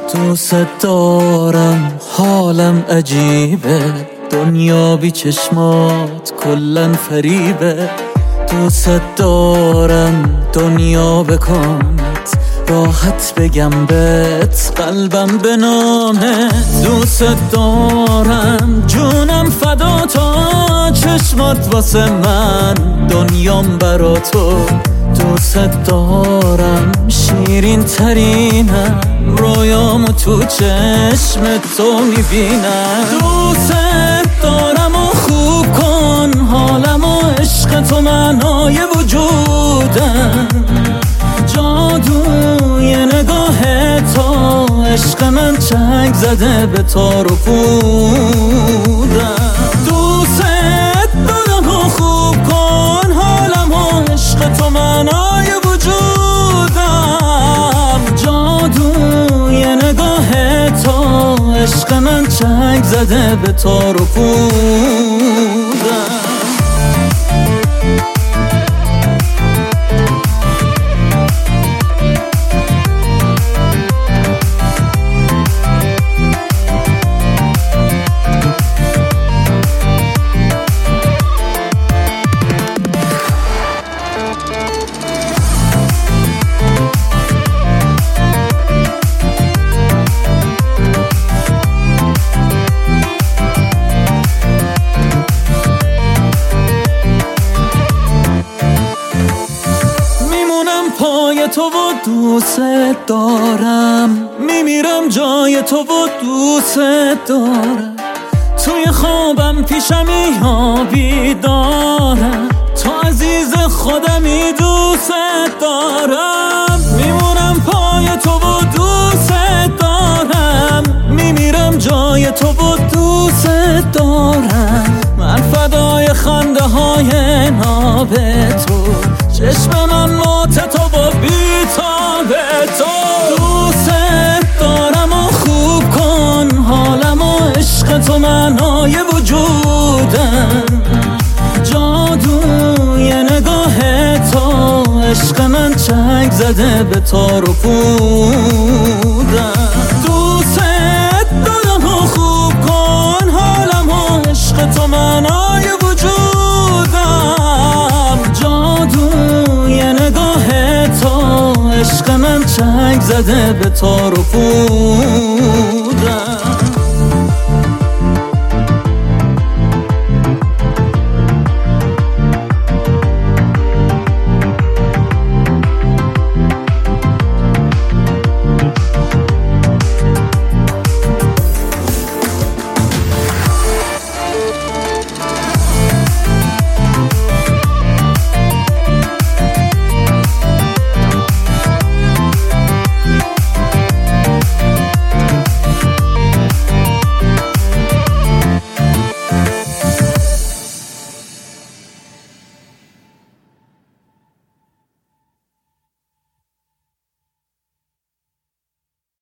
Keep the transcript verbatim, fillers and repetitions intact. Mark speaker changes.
Speaker 1: دوست دارم، حالم عجیبه، دنیا بی چشمات کلن فریبه. دوست دارم دنیا بکنت، راحت بگم بهت قلبم به نامت. دوست دارم جونم فدا تا چشمات واسه من، دنیام برا تو. دوست دارم شیرین ترینم، رویامو تو چشم تو میبینم. دوست دارم و خوب کن حالمو، عشق تو معنای وجودم. جادوی نگاه تو عشق من چنگ زده به تار و پودم. دوست دارم و خوب کن حالمو، عشق تو معنای وجودم. جادوی نگاه تو عشق من چنگ زده به تار و پودم. پای تو و دوست دارم، میمیرم جای تو و دوست دارم. توی خوابم پیشمی یا بیدارم، تو عزیز خودمی دوست دارم. میمونم پای تو و دوست دارم، میمیرم جای تو و دوست دارم. من فدای خنده های ناب تو، چشم من مات تو با بیتاب تو. دوست دارم و خوب کن حالمو، عشق تو معنای وجودم. جادوی نگاه تو عشق من چنگ زده به تار و پودم. دوست دارم و خوب کن حالمو، عشق تو معنای وجودم. جادوی نگاه تو عشق من چنگ زده به تار و پود.